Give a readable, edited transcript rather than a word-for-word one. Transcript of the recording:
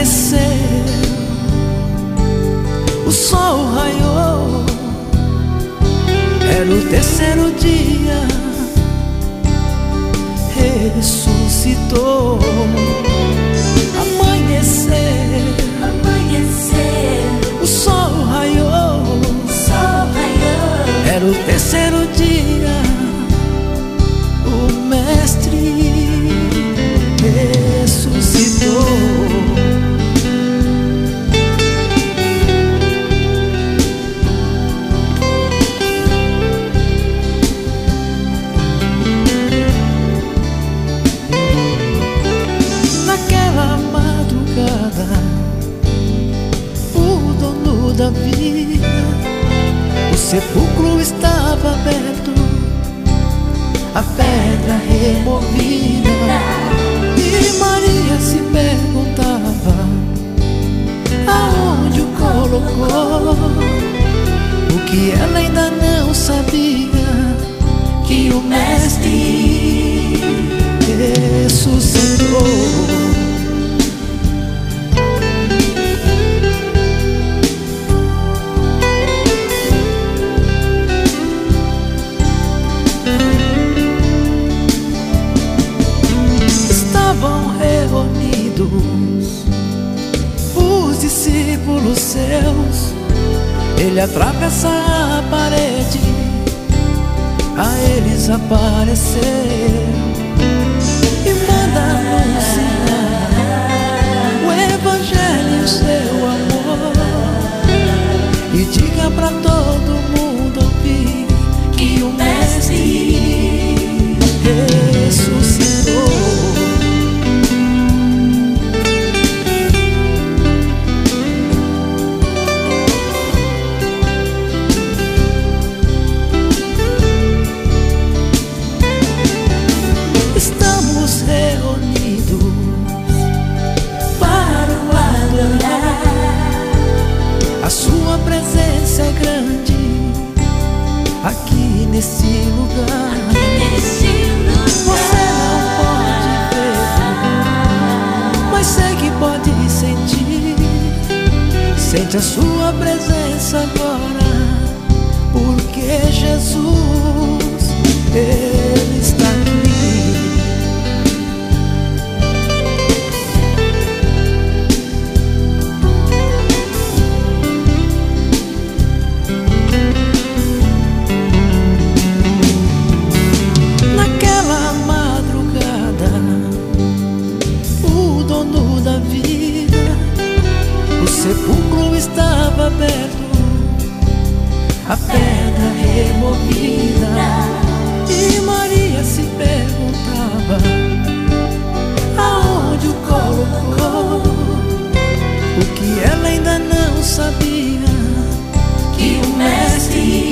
amanheceu, o sol raiou, era o terceiro dia, ressuscitou. Amanheceu, o sol raiou, era o terceiro dia, o mestre ressuscitou. Naquela madrugada, o dono da vida, o sepulcro estava aberto, a pedra removida, e Maria se perguntava aonde o colocou. O que ela ainda não sabia, que o mestre ressuscitou. Os discípulos seus, ele atravessa a parede, a eles apareceu e manda anunciar o evangelho, seu amor, e diga pra todo mundo ouvir que o mestre ressuscitou. Estamos reunidos para o adorar, a sua presença é grande aqui nesse lugar. Você não pode ver, mas sei que pode sentir. Sente a sua presença agora, porque Jesus, Ele está aqui. O sepulcro estava aberto, a pedra removida, e Maria se perguntava aonde o colocou. O que ela ainda não sabia, que o mestre